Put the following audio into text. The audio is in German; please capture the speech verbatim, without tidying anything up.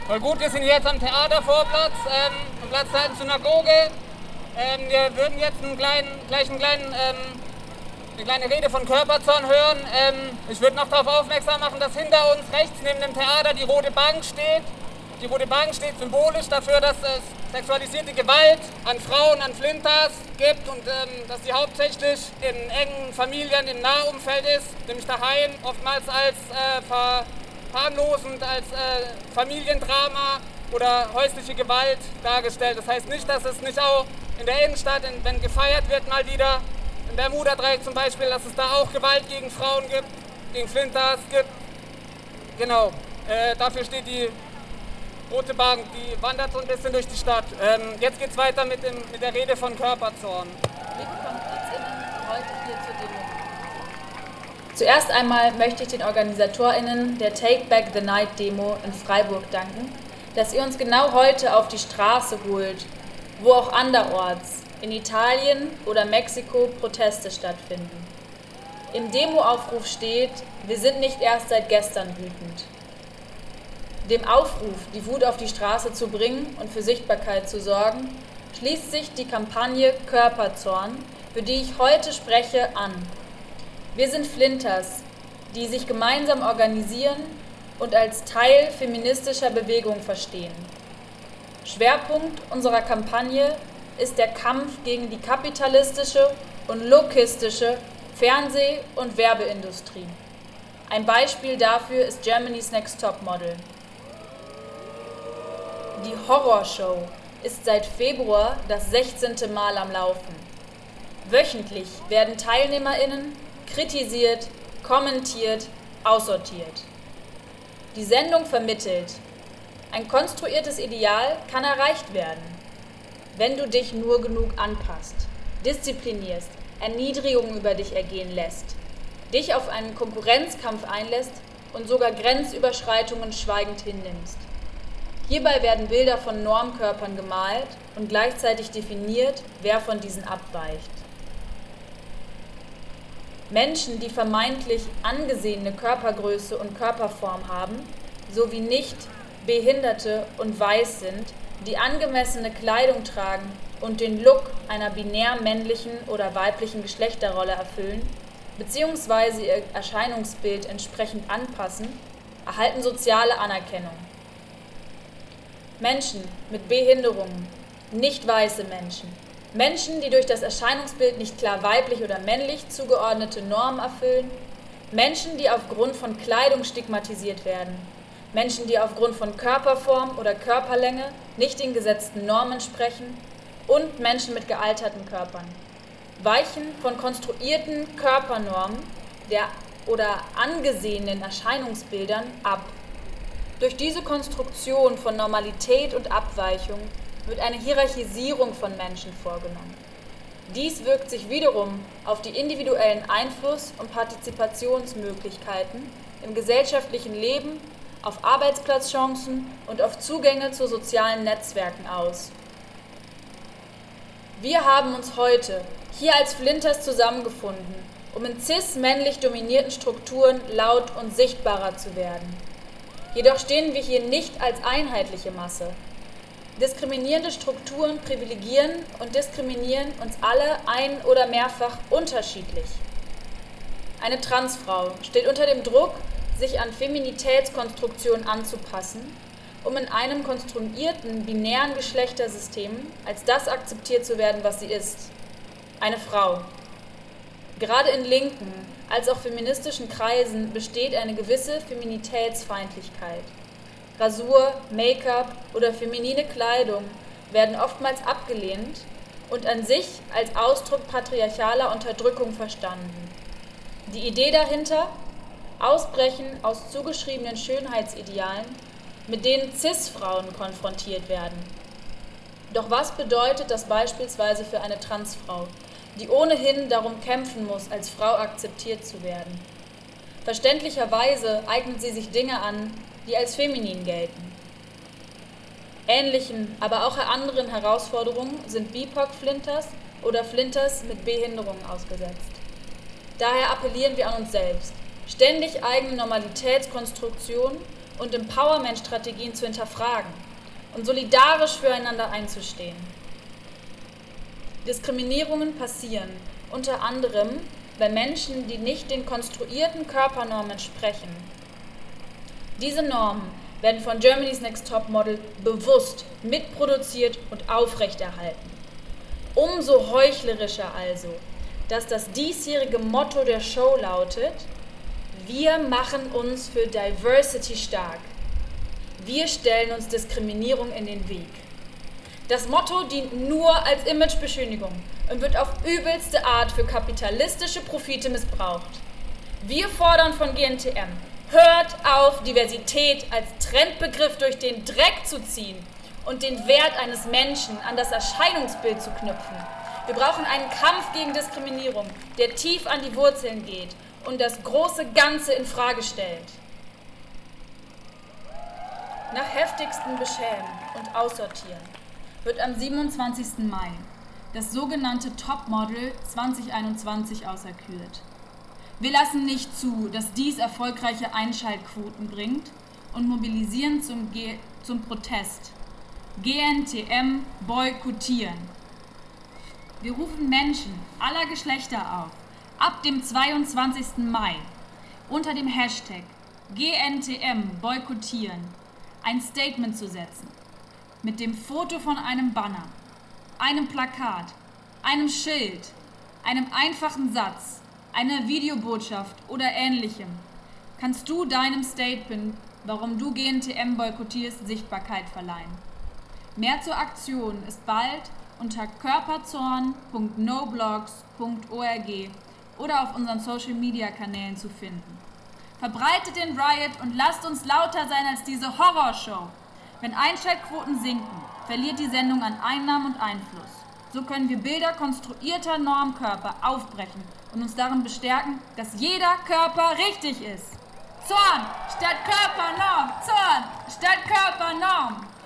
Voll gut, wir sind jetzt am Theatervorplatz, ähm, am Platz der alten Synagoge. Ähm, wir würden jetzt einen kleinen, gleich einen kleinen, ähm, eine kleine Rede von Körperzorn hören. Ähm, ich würde noch darauf aufmerksam machen, dass hinter uns rechts neben dem Theater die Rote Bank steht. Die Rote Bank steht symbolisch dafür, dass es sexualisierte Gewalt an Frauen, an Flinters gibt und ähm, dass sie hauptsächlich in engen Familien im Nahumfeld ist, nämlich daheim, oftmals als äh, verharmlosend, als äh, Familiendrama oder häusliche Gewalt dargestellt. Das heißt nicht, dass es nicht auch in der Innenstadt, in, wenn gefeiert wird mal wieder, im Bermuda-Dreieck zum Beispiel, dass es da auch Gewalt gegen Frauen gibt, gegen Flinters gibt. Genau, äh, dafür steht die Rote Bank, die wandert so ein bisschen durch die Stadt. Ähm, jetzt geht es weiter mit, dem, mit der Rede von Körperzorn. Liebe KomplizInnen, heute hier zur Demo. Zuerst einmal möchte ich den OrganisatorInnen der Take Back the Night Demo in Freiburg danken, dass ihr uns genau heute auf die Straße holt, wo auch anderorts, in Italien oder Mexiko, Proteste stattfinden. Im Demoaufruf steht, wir sind nicht erst seit gestern wütend. Dem Aufruf, die Wut auf die Straße zu bringen und für Sichtbarkeit zu sorgen, schließt sich die Kampagne Körperzorn, für die ich heute spreche, an. Wir sind Flinters, die sich gemeinsam organisieren und als Teil feministischer Bewegung verstehen. Schwerpunkt unserer Kampagne ist der Kampf gegen die kapitalistische und lokistische Fernseh- und Werbeindustrie. Ein Beispiel dafür ist Germany's Next Top Model. Die Horrorshow ist seit Februar das sechzehnte Mal am Laufen. Wöchentlich werden TeilnehmerInnen kritisiert, kommentiert, aussortiert. Die Sendung vermittelt: Ein konstruiertes Ideal kann erreicht werden, wenn du dich nur genug anpasst, disziplinierst, Erniedrigungen über dich ergehen lässt, dich auf einen Konkurrenzkampf einlässt und sogar Grenzüberschreitungen schweigend hinnimmst. Hierbei werden Bilder von Normkörpern gemalt und gleichzeitig definiert, wer von diesen abweicht. Menschen, die vermeintlich angesehene Körpergröße und Körperform haben, sowie nicht Behinderte und weiß sind, die angemessene Kleidung tragen und den Look einer binär männlichen oder weiblichen Geschlechterrolle erfüllen, beziehungsweise ihr Erscheinungsbild entsprechend anpassen, erhalten soziale Anerkennung. Menschen mit Behinderungen, nicht weiße Menschen, Menschen, die durch das Erscheinungsbild nicht klar weiblich oder männlich zugeordnete Normen erfüllen, Menschen, die aufgrund von Kleidung stigmatisiert werden, Menschen, die aufgrund von Körperform oder Körperlänge nicht den gesetzten Normen entsprechen und Menschen mit gealterten Körpern, weichen von konstruierten Körpernormen der oder angesehenen Erscheinungsbildern ab. Durch diese Konstruktion von Normalität und Abweichung wird eine Hierarchisierung von Menschen vorgenommen. Dies wirkt sich wiederum auf die individuellen Einfluss- und Partizipationsmöglichkeiten im gesellschaftlichen Leben, auf Arbeitsplatzchancen und auf Zugänge zu sozialen Netzwerken aus. Wir haben uns heute hier als Flinters zusammengefunden, um in cis-männlich dominierten Strukturen laut und sichtbarer zu werden. Jedoch stehen wir hier nicht als einheitliche Masse. Diskriminierende Strukturen privilegieren und diskriminieren uns alle ein- oder mehrfach unterschiedlich. Eine Transfrau steht unter dem Druck, sich an Feminitätskonstruktionen anzupassen, um in einem konstruierten, binären Geschlechtersystem als das akzeptiert zu werden, was sie ist: eine Frau. Gerade in linken als auch feministischen Kreisen besteht eine gewisse Feminitätsfeindlichkeit. Rasur, Make-up oder feminine Kleidung werden oftmals abgelehnt und an sich als Ausdruck patriarchaler Unterdrückung verstanden. Die Idee dahinter: Ausbrechen aus zugeschriebenen Schönheitsidealen, mit denen Cis-Frauen konfrontiert werden. Doch was bedeutet das beispielsweise für eine Transfrau, die ohnehin darum kämpfen muss, als Frau akzeptiert zu werden? Verständlicherweise eignet sie sich Dinge an, die als feminin gelten. Ähnlichen, aber auch anderen Herausforderungen sind B I P O C-Flinters oder Flinters mit Behinderungen ausgesetzt. Daher appellieren wir an uns selbst, ständig eigene Normalitätskonstruktionen und Empowerment-Strategien zu hinterfragen und solidarisch füreinander einzustehen. Diskriminierungen passieren unter anderem bei Menschen, die nicht den konstruierten Körpernormen entsprechen. Diese Normen werden von Germany's Next Topmodel bewusst mitproduziert und aufrechterhalten. Umso heuchlerischer also, dass das diesjährige Motto der Show lautet: Wir machen uns für Diversity stark. Wir stellen uns Diskriminierung in den Weg. Das Motto dient nur als Imagebeschönigung und wird auf übelste Art für kapitalistische Profite missbraucht. Wir fordern von G N T M: Hört auf, Diversität als Trendbegriff durch den Dreck zu ziehen und den Wert eines Menschen an das Erscheinungsbild zu knüpfen. Wir brauchen einen Kampf gegen Diskriminierung, der tief an die Wurzeln geht und das große Ganze in Frage stellt. Nach heftigstem Beschämen und Aussortieren wird am siebenundzwanzigsten Mai das sogenannte Topmodel zwanzig einundzwanzig auserkürt. Wir lassen nicht zu, dass dies erfolgreiche Einschaltquoten bringt und mobilisieren zum, Ge- zum Protest. G N T M boykottieren. Wir rufen Menschen aller Geschlechter auf, ab dem zweiundzwanzigsten Mai unter dem Hashtag G N T M boykottieren ein Statement zu setzen mit dem Foto von einem Banner, einem Plakat, einem Schild, einem einfachen Satz, einer Videobotschaft oder Ähnlichem. Kannst du deinem Statement, warum du G N T M boykottierst, Sichtbarkeit verleihen. Mehr zur Aktion ist bald unter körperzorn punkt noblogs punkt org oder auf unseren Social-Media-Kanälen zu finden. Verbreitet den Riot und lasst uns lauter sein als diese Horrorshow. Wenn Einschaltquoten sinken, verliert die Sendung an Einnahmen und Einfluss. So können wir Bilder konstruierter Normkörper aufbrechen und uns darin bestärken, dass jeder Körper richtig ist. Zorn statt Körpernorm! Zorn statt Körpernorm!